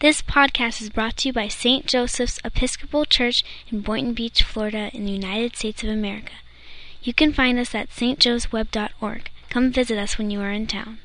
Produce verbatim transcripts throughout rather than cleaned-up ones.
This podcast is brought to you by Saint Joseph's Episcopal Church in Boynton Beach, Florida, in the United States of America. You can find us at s t joes web dot org. Come visit us when you are in town.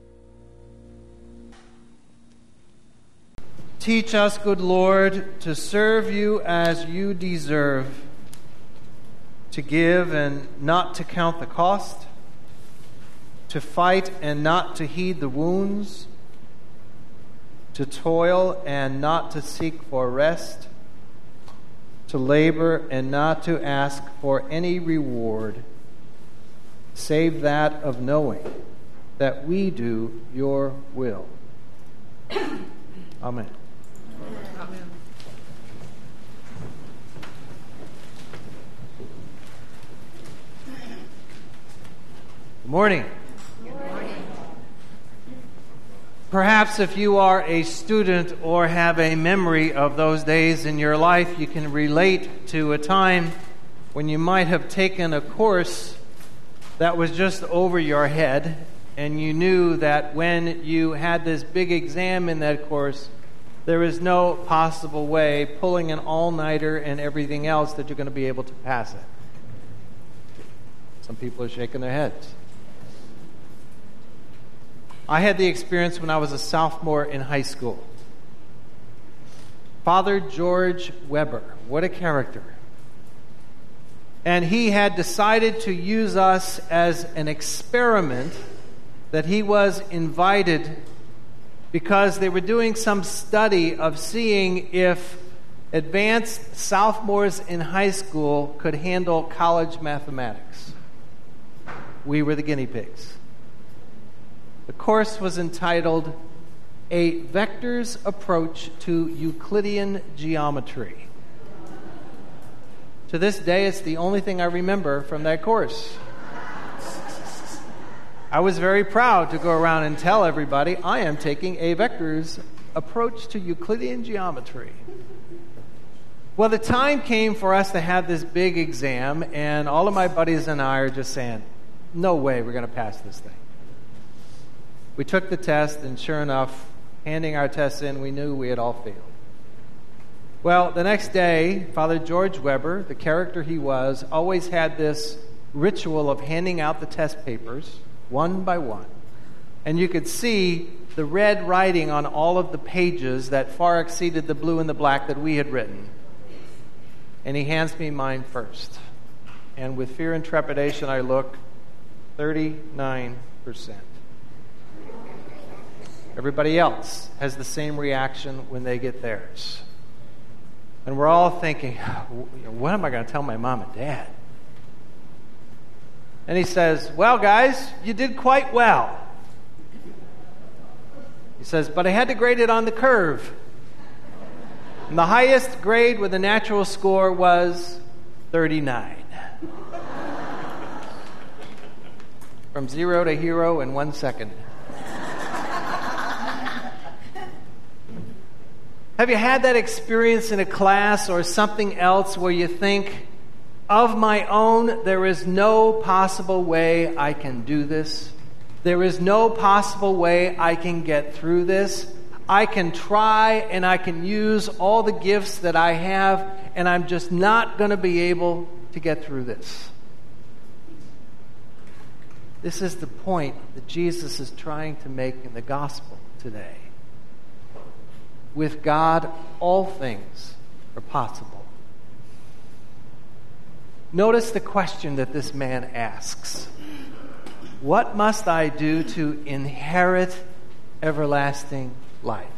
Teach us, good Lord, to serve you as you deserve, to give and not to count the cost, to fight and not to heed the wounds, to toil and not to seek for rest, to labor and not to ask for any reward, save that of knowing that we do your will. Amen. Amen. Good morning. Perhaps if you are a student or have a memory of those days in your life, you can relate to a time when you might have taken a course that was just over your head, and you knew that when you had this big exam in that course, there is no possible way, pulling an all-nighter and everything else, that you're going to be able to pass it. Some people are shaking their heads. I had the experience when I was a sophomore in high school. Father George Weber, what a character. And he had decided to use us as an experiment that he was invited because they were doing some study of seeing if advanced sophomores in high school could handle college mathematics. We were the guinea pigs. The course was entitled A Vector's Approach to Euclidean Geometry. To this day, it's the only thing I remember from that course. I was very proud to go around and tell everybody I am taking A Vector's Approach to Euclidean Geometry. Well, the time came for us to have this big exam, and all of my buddies and I are just saying, no way we're going to pass this thing. We took the test, and sure enough, handing our tests in, we knew we had all failed. Well, the next day, Father George Weber, the character he was, always had this ritual of handing out the test papers, one by one. And you could see the red writing on all of the pages that far exceeded the blue and the black that we had written. And he hands me mine first. And with fear and trepidation, I look, thirty-nine percent. Everybody else has the same reaction when they get theirs. And we're all thinking, what am I going to tell my mom and dad? And he says, well, guys, you did quite well. He says, but I had to grade it on the curve. And the highest grade with a natural score was thirty-nine. From zero to hero in one second. Have you had that experience in a class or something else where you think, of my own, there is no possible way I can do this. There is no possible way I can get through this. I can try and I can use all the gifts that I have, and I'm just not going to be able to get through this. This is the point that Jesus is trying to make in the gospel today. With God, all things are possible. Notice the question that this man asks. What must I do to inherit everlasting life?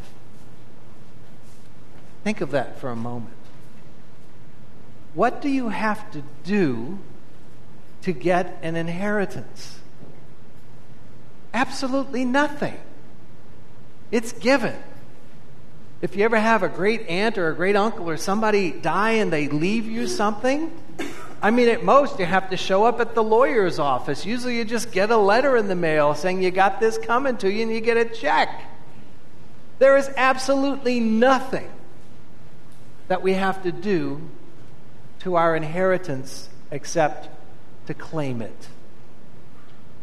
Think of that for a moment. What do you have to do to get an inheritance? Absolutely nothing. It's given. If you ever have a great aunt or a great uncle or somebody die and they leave you something, I mean, at most, you have to show up at the lawyer's office. Usually you just get a letter in the mail saying you got this coming to you and you get a check. There is absolutely nothing that we have to do to our inheritance except to claim it.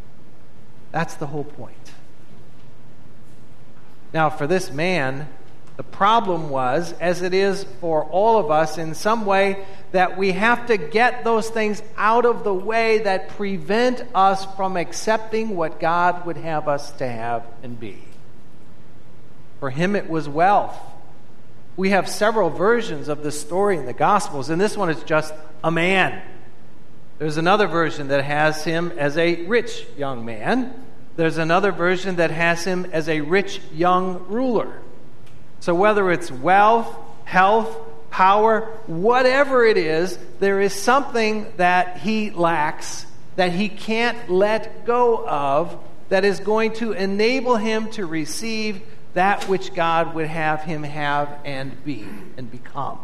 That's the whole point. Now, for this man, The problem was, as it is for all of us in some way, that we have to get those things out of the way that prevent us from accepting what God would have us to have and be. For him it was wealth. We have several versions of this story in the Gospels, and this one is just a man. There's another version that has him as a rich young man. There's another version that has him as a rich young ruler. So whether it's wealth, health, power, whatever it is, there is something that he lacks, that he can't let go of, that is going to enable him to receive that which God would have him have and be and become.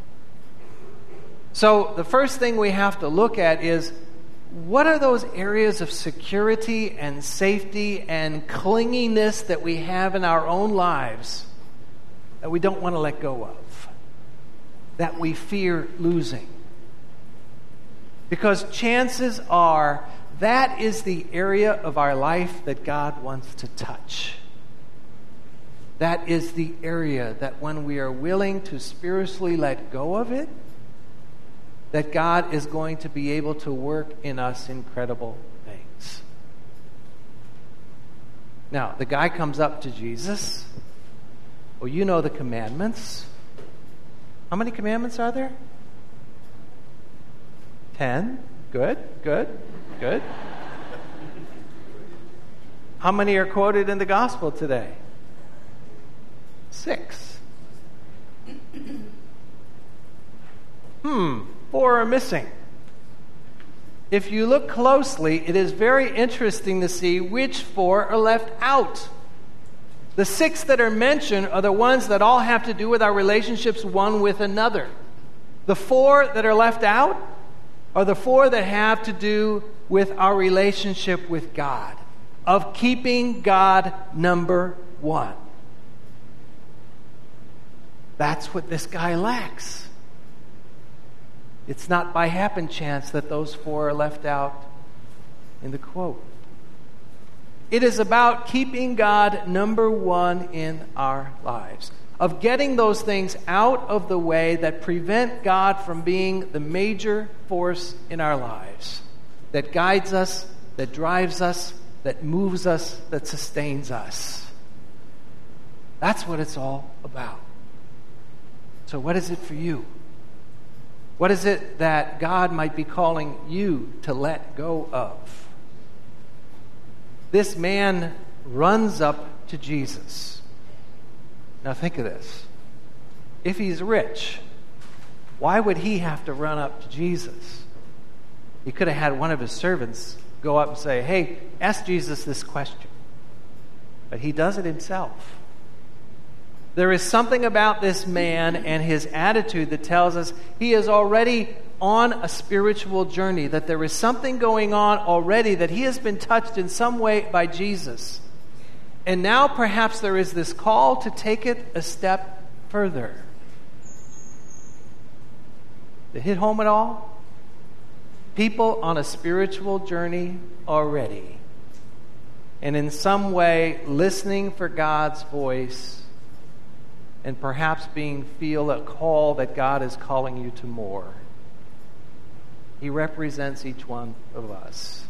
So the first thing we have to look at is, what are those areas of security and safety and clinginess that we have in our own lives that we don't want to let go of, that we fear losing? Because chances are that is the area of our life that God wants to touch. That is the area that when we are willing to spiritually let go of it, that God is going to be able to work in us incredible things. Now, the guy comes up to Jesus. Well, you know the commandments. How many commandments are there? Ten. Good, good, good. How many are quoted in the gospel today? Six. Hmm, four are missing. If you look closely, it is very interesting to see which four are left out. The six that are mentioned are the ones that all have to do with our relationships one with another. The four that are left out are the four that have to do with our relationship with God, of keeping God number one. That's what this guy lacks. It's not by happen chance that those four are left out in the quote. It is about keeping God number one in our lives, of getting those things out of the way that prevent God from being the major force in our lives, that guides us, that drives us, that moves us, that sustains us. That's what it's all about. So what is it for you? What is it that God might be calling you to let go of? This man runs up to Jesus. Now think of this. If he's rich, why would he have to run up to Jesus? He could have had one of his servants go up and say, hey, ask Jesus this question. But he does it himself. There is something about this man and his attitude that tells us he is already on a spiritual journey, that there is something going on already, that he has been touched in some way by Jesus. And now perhaps there is this call to take it a step further. To hit home at all? People on a spiritual journey already, and in some way listening for God's voice, and perhaps being feel a call that God is calling you to more. He represents each one of us.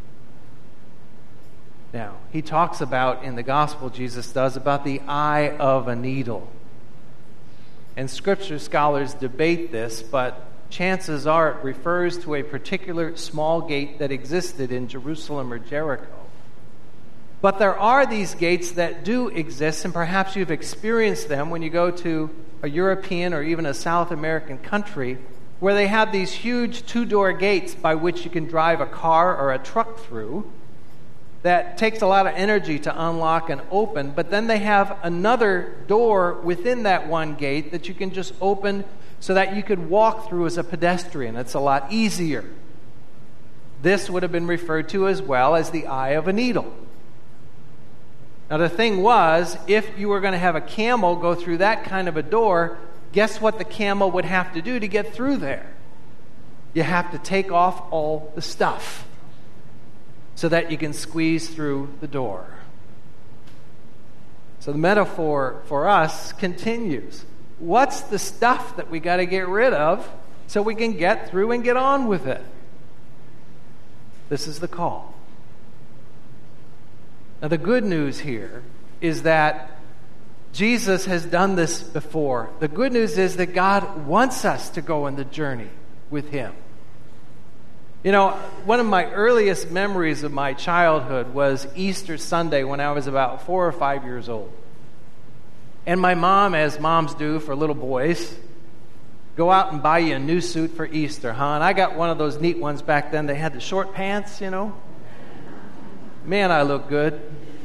Now, he talks about, in the gospel, Jesus does, about the eye of a needle. And scripture scholars debate this, but chances are it refers to a particular small gate that existed in Jerusalem or Jericho. But there are these gates that do exist, and perhaps you've experienced them when you go to a European or even a South American country, where they have these huge two-door gates by which you can drive a car or a truck through. That takes a lot of energy to unlock and open, but then they have another door within that one gate that you can just open so that you could walk through as a pedestrian. It's a lot easier. This would have been referred to as well as the eye of a needle. Now the thing was, if you were going to have a camel go through that kind of a door, guess what the camel would have to do to get through there? You have to take off all the stuff so that you can squeeze through the door. So the metaphor for us continues. What's the stuff that we got to get rid of so we can get through and get on with it? This is the call. Now the good news here is that Jesus has done this before. The good news is that God wants us to go on the journey with Him. You know, one of my earliest memories of my childhood was Easter Sunday when I was about four or five years old. And my mom, as moms do for little boys, go out and buy you a new suit for Easter, huh? And I got one of those neat ones back then. They had the short pants, you know. Man, I look good.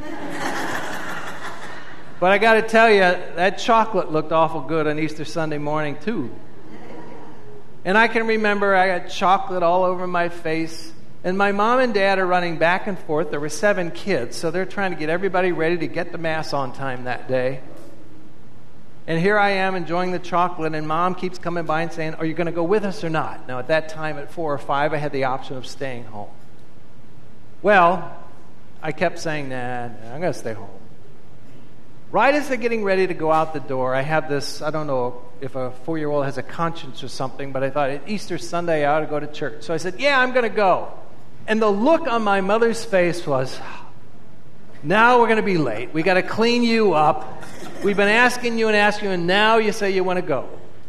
But I got to tell you, that chocolate looked awful good on Easter Sunday morning, too. And I can remember I got chocolate all over my face. And my mom and dad are running back and forth. There were seven kids, so they're trying to get everybody ready to get to Mass on time that day. And here I am enjoying the chocolate, and Mom keeps coming by and saying, are you going to go with us or not? Now, at that time, at four or five, I had the option of staying home. Well, I kept saying, nah, nah I'm going to stay home. Right as they're getting ready to go out the door, I have this, I don't know if a four-year-old has a conscience or something, but I thought, at Easter Sunday, I ought to go to church. So I said, yeah, I'm going to go. And the look on my mother's face was, now we're going to be late. We got to clean you up. We've been asking you and asking you, and now you say you want to go.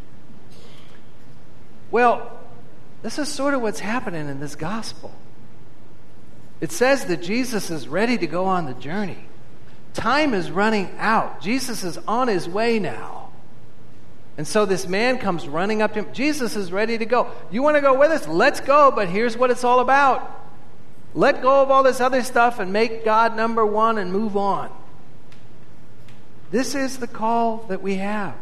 Well, this is sort of what's happening in this gospel. It says that Jesus is ready to go on the journey. Time is running out. Jesus is on his way now. And so this man comes running up to him. Jesus is ready to go. You want to go with us? Let's go, but here's what it's all about. Let go of all this other stuff and make God number one and move on. This is the call that we have.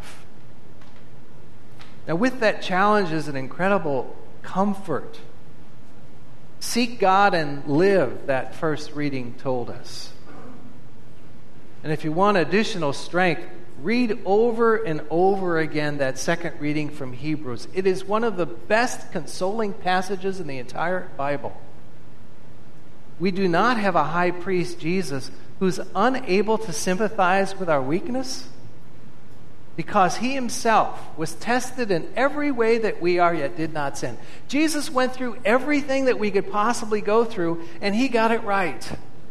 Now, with that challenge is an incredible comfort. Seek God and live, that first reading told us. And if you want additional strength, read over and over again that second reading from Hebrews. It is one of the best consoling passages in the entire Bible. We do not have a high priest, Jesus, who's unable to sympathize with our weakness, because he himself was tested in every way that we are, yet did not sin. Jesus went through everything that we could possibly go through, and he got it right.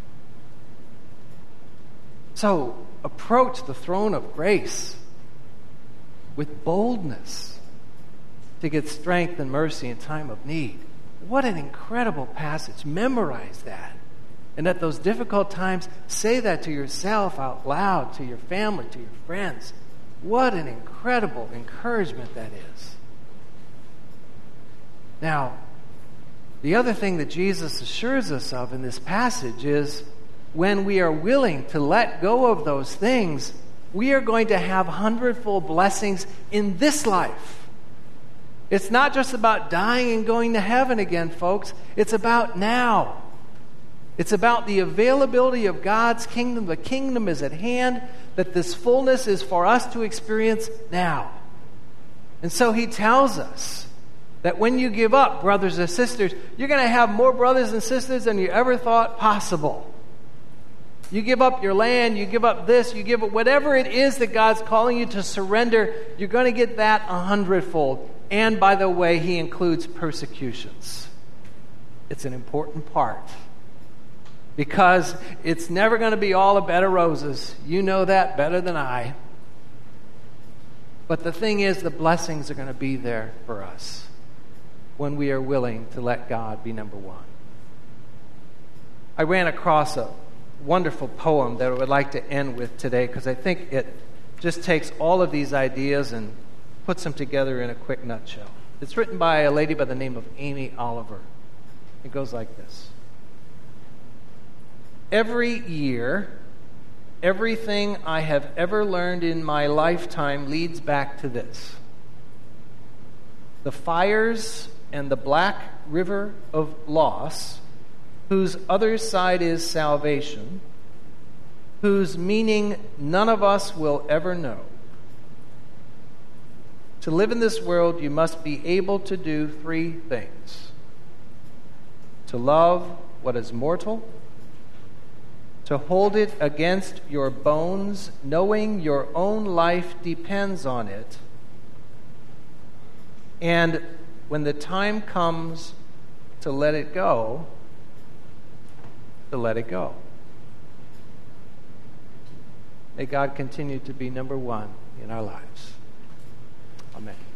So, approach the throne of grace with boldness to get strength and mercy in time of need. What an incredible passage. Memorize that. And at those difficult times, say that to yourself out loud, to your family, to your friends. What an incredible encouragement that is. Now, the other thing that Jesus assures us of in this passage is when we are willing to let go of those things, we are going to have hundredfold blessings in this life. It's not just about dying and going to heaven again, folks. It's about now. It's about the availability of God's kingdom. The kingdom is at hand, that this fullness is for us to experience now. And so he tells us that when you give up, brothers and sisters, you're going to have more brothers and sisters than you ever thought possible. You give up your land, you give up this, you give up whatever it is that God's calling you to surrender, you're going to get that a hundredfold. And by the way, he includes persecutions. It's an important part. Because it's never going to be all a bed of roses. You know that better than I. But the thing is, the blessings are going to be there for us when we are willing to let God be number one. I ran across a wonderful poem that I would like to end with today, because I think it just takes all of these ideas and puts them together in a quick nutshell. It's written by a lady by the name of Amy Oliver. It goes like this. Every year, everything I have ever learned in my lifetime leads back to this. The fires and the black river of loss, whose other side is salvation, whose meaning none of us will ever know. To live in this world, you must be able to do three things. To love what is mortal, to hold it against your bones, knowing your own life depends on it. And when the time comes to let it go, to let it go. May God continue to be number one in our lives. Amen.